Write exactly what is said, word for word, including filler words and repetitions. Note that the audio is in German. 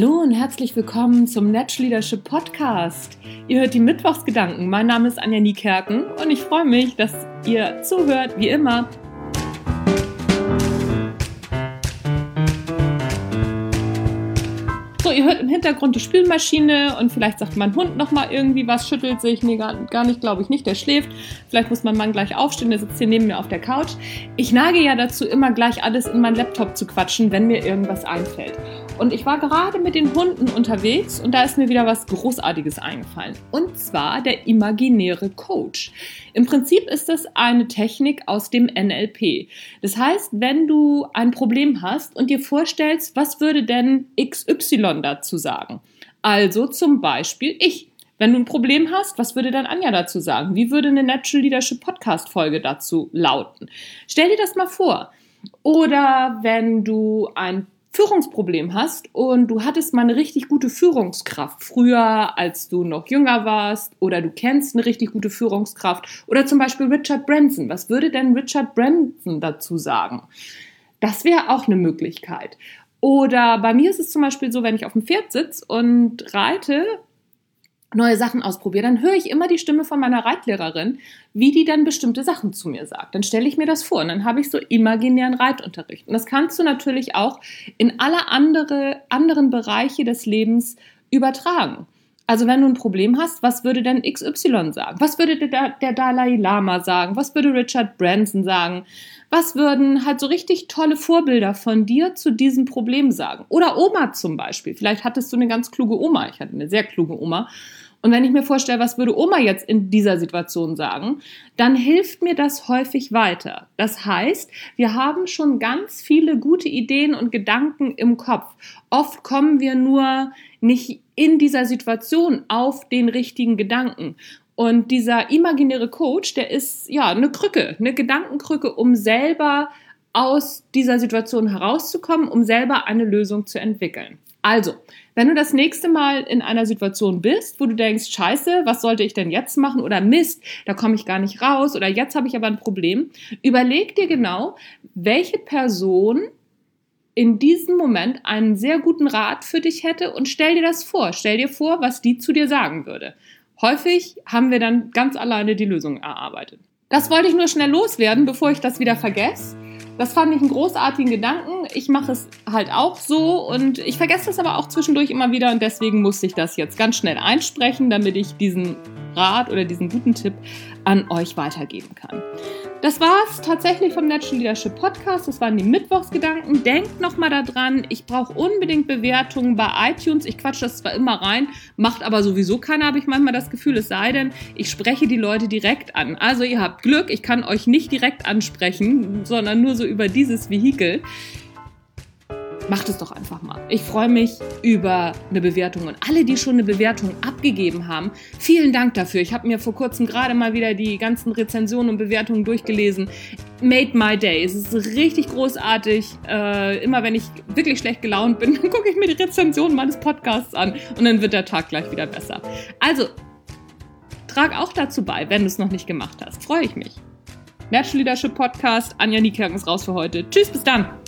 Hallo und herzlich willkommen zum Natural Leadership Podcast. Ihr hört die Mittwochsgedanken. Mein Name ist Anja Niekerken und ich freue mich, dass ihr zuhört, wie immer. So, ihr hört im Hintergrund die Spülmaschine und vielleicht sagt mein Hund nochmal irgendwie was, schüttelt sich. Nee, gar, gar nicht, glaube ich nicht, der schläft. Vielleicht muss mein Mann gleich aufstehen, der sitzt hier neben mir auf der Couch. Ich neige ja dazu, immer gleich alles in meinen Laptop zu quatschen, wenn mir irgendwas einfällt. Und ich war gerade mit den Hunden unterwegs und da ist mir wieder was Großartiges eingefallen. Und zwar der imaginäre Coach. Im Prinzip ist das eine Technik aus dem N L P. Das heißt, wenn du ein Problem hast und dir vorstellst, was würde denn X Y dazu sagen? Also zum Beispiel ich. Wenn du ein Problem hast, was würde dann Anja dazu sagen? Wie würde eine Natural Leadership Podcast Folge dazu lauten? Stell dir das mal vor. Oder wenn du ein Führungsproblem hast und du hattest mal eine richtig gute Führungskraft früher, als du noch jünger warst, oder du kennst eine richtig gute Führungskraft oder zum Beispiel Richard Branson. Was würde denn Richard Branson dazu sagen? Das wäre auch eine Möglichkeit. Oder bei mir ist es zum Beispiel so, wenn ich auf dem Pferd sitze und reite, neue Sachen ausprobiere, dann höre ich immer die Stimme von meiner Reitlehrerin, wie die dann bestimmte Sachen zu mir sagt. Dann stelle ich mir das vor und dann habe ich so imaginären Reitunterricht. Und das kannst du natürlich auch in alle andere, anderen Bereiche des Lebens übertragen. Also wenn du ein Problem hast, was würde denn X Y sagen? Was würde der, der Dalai Lama sagen? Was würde Richard Branson sagen? Was würden halt so richtig tolle Vorbilder von dir zu diesem Problem sagen? Oder Oma zum Beispiel. Vielleicht hattest du eine ganz kluge Oma. Ich hatte eine sehr kluge Oma. Und wenn ich mir vorstelle, was würde Oma jetzt in dieser Situation sagen, dann hilft mir das häufig weiter. Das heißt, wir haben schon ganz viele gute Ideen und Gedanken im Kopf. Oft kommen wir nur nicht in dieser Situation auf den richtigen Gedanken. Und dieser imaginäre Coach, der ist ja eine Krücke, eine Gedankenkrücke, um selber aus dieser Situation herauszukommen, um selber eine Lösung zu entwickeln. Also, wenn du das nächste Mal in einer Situation bist, wo du denkst, Scheiße, was sollte ich denn jetzt machen? Oder Mist, da komme ich gar nicht raus. Oder jetzt habe ich aber ein Problem. Überleg dir genau, welche Person in diesem Moment einen sehr guten Rat für dich hätte und stell dir das vor. Stell dir vor, was die zu dir sagen würde. Häufig haben wir dann ganz alleine die Lösung erarbeitet. Das wollte ich nur schnell loswerden, bevor ich das wieder vergesse. Das fand ich einen großartigen Gedanken. Ich mache es halt auch so und ich vergesse das aber auch zwischendurch immer wieder und deswegen musste ich das jetzt ganz schnell einsprechen, damit ich diesen Rat oder diesen guten Tipp an euch weitergeben kann. Das war's tatsächlich vom Natural Leadership Podcast. Das waren die Mittwochsgedanken. Denkt nochmal daran, ich brauche unbedingt Bewertungen bei iTunes. Ich quatsche das zwar immer rein, macht aber sowieso keiner, habe ich manchmal das Gefühl, es sei denn, ich spreche die Leute direkt an. Also ihr habt Glück, ich kann euch nicht direkt ansprechen, sondern nur so über dieses Vehikel. Macht es doch einfach mal. Ich freue mich über eine Bewertung und alle, die schon eine Bewertung abgegeben haben, vielen Dank dafür. Ich habe mir vor kurzem gerade mal wieder die ganzen Rezensionen und Bewertungen durchgelesen. Made my day. Es ist richtig großartig. Äh, immer wenn ich wirklich schlecht gelaunt bin, dann gucke ich mir die Rezension meines Podcasts an und dann wird der Tag gleich wieder besser. Also, trag auch dazu bei, wenn du es noch nicht gemacht hast. Freue ich mich. Natural Leadership Podcast. Anja Niekerken ist raus für heute. Tschüss, bis dann.